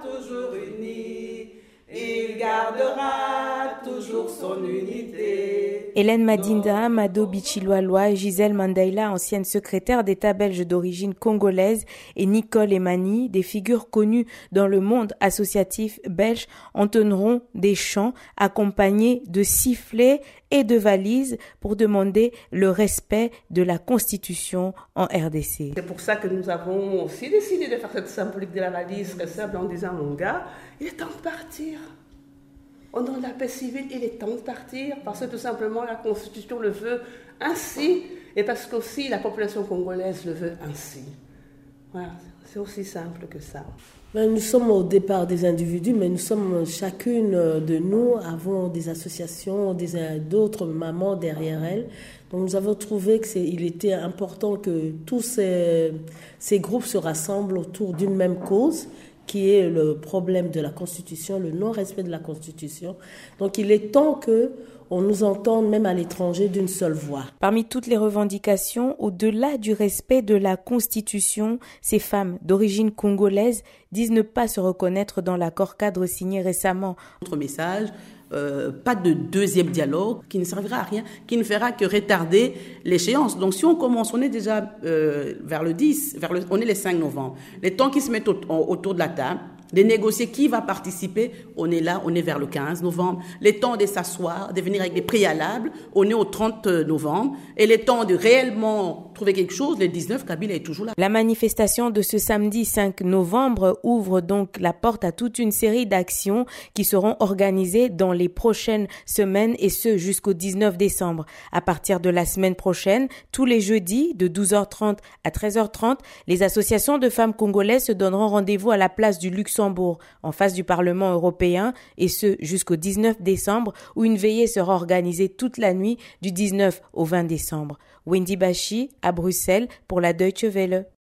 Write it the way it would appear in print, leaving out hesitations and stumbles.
toujours uni, il gardera toujours son unité. Hélène Madinda, Mado Bichilwaloa et Gisèle Mandaïla, ancienne secrétaire d'État belge d'origine congolaise, et Nicole Emani, des figures connues dans le monde associatif belge, entonneront des chants accompagnés de sifflets et de valises pour demander le respect de la Constitution en RDC. C'est pour ça que nous avons aussi décidé de faire cette symbolique de la valise très simple en disant, mon gars, il est temps de partir. Au nom de la paix civile, il est temps de partir parce que tout simplement la Constitution le veut ainsi et parce qu'aussi la population congolaise le veut ainsi. Voilà, c'est aussi simple que ça. Nous sommes au départ des individus, mais nous sommes chacune de nous avons des associations, d'autres mamans derrière elles. Donc nous avons trouvé qu'il était important que tous ces groupes se rassemblent autour d'une même cause, qui est le problème de la Constitution, le non-respect de la Constitution. Donc il est temps qu'on nous entende même à l'étranger d'une seule voix. Parmi toutes les revendications, au-delà du respect de la Constitution, ces femmes d'origine congolaise disent ne pas se reconnaître dans l'accord cadre signé récemment. Notre message, pas de deuxième dialogue qui ne servira à rien, qui ne fera que retarder l'échéance. Donc si on commence, on est déjà vers le 10, on est le 5 novembre. Les temps qui se mettent autour de la table, de négocier qui va participer, on est là, on est vers le 15 novembre. Les temps de s'asseoir, de venir avec des préalables, on est au 30 novembre. Et les temps de réellement trouver quelque chose, le 19, Kabila est toujours là. La manifestation de ce samedi 5 novembre ouvre donc la porte à toute une série d'actions qui seront organisées dans les prochaines semaines et ce jusqu'au 19 décembre. À partir de la semaine prochaine, tous les jeudis de 12h30 à 13h30, les associations de femmes congolaises se donneront rendez-vous à la place du Luxembourg en face du Parlement européen et ce jusqu'au 19 décembre où une veillée sera organisée toute la nuit du 19 au 20 décembre. Wendy Bachi à Bruxelles pour la Deutsche Welle.